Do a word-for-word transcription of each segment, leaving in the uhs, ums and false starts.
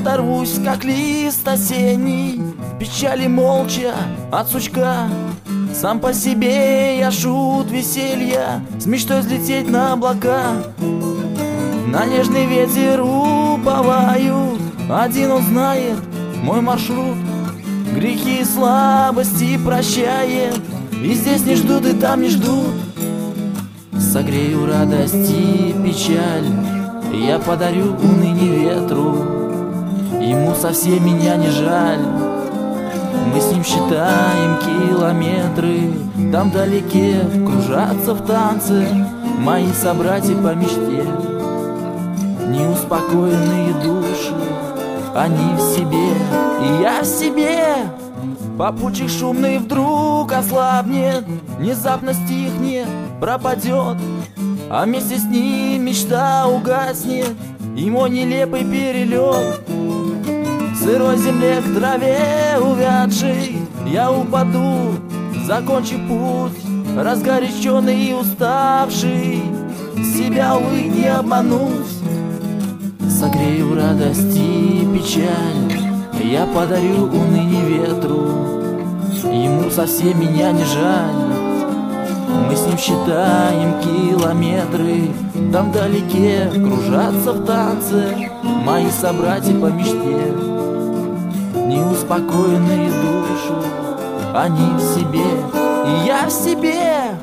оторвусь, как лист осенний, в печали молча от сучка. Сам по себе я шут веселья, с мечтой взлететь на облака. На нежный ветер уповаю, один он знает мой маршрут. Грехи и слабости прощает, и здесь не ждут, и там не ждут. Согрею радость и печаль, я подарю уныние ветру. Ему совсем меня не жаль, мы с ним считаем километры. Там вдалеке кружатся в танце мои собратья по мечте. Неуспокоенные души, они в себе, и я в себе. Попутчик шумный вдруг ослабнет, внезапно стихнет, пропадет, а вместе с ним мечта угаснет, и мой нелепый перелет. В сырой земле к траве увядшей я упаду, закончив путь, разгоряченный и уставший. Себя, увы, не обмануть. Согрею радость и печаль, я подарю уныние ветру. Ему совсем меня не жаль, мы с ним считаем километры. Там вдалеке кружатся в танце мои собратья по мечте. Неуспокоенные души, они в себе, и я в себе.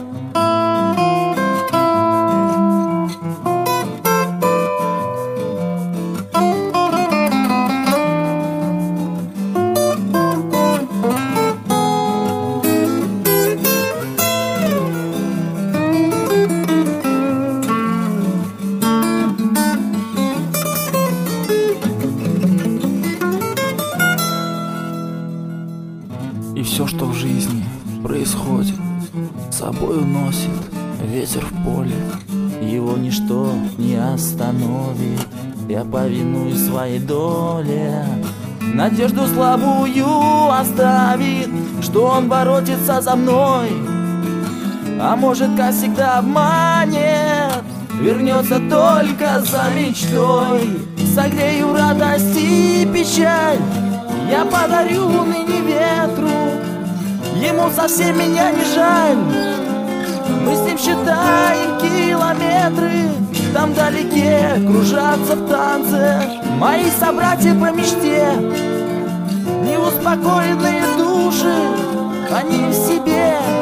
И все, что в жизни происходит, с собой уносит ветер в поле. Его ничто не остановит, я повинуюсь своей доле. Надежду слабую оставит, что он воротится за мной. А может, как всегда, обманет, вернется только за мечтой. Согрею радость и печаль, я подарю уныние ветру. Ему совсем меня не жаль, мы с ним считаем километры. Там вдалеке кружатся в танце мои собратья по мечте. Неуспокоенные души, они в себе,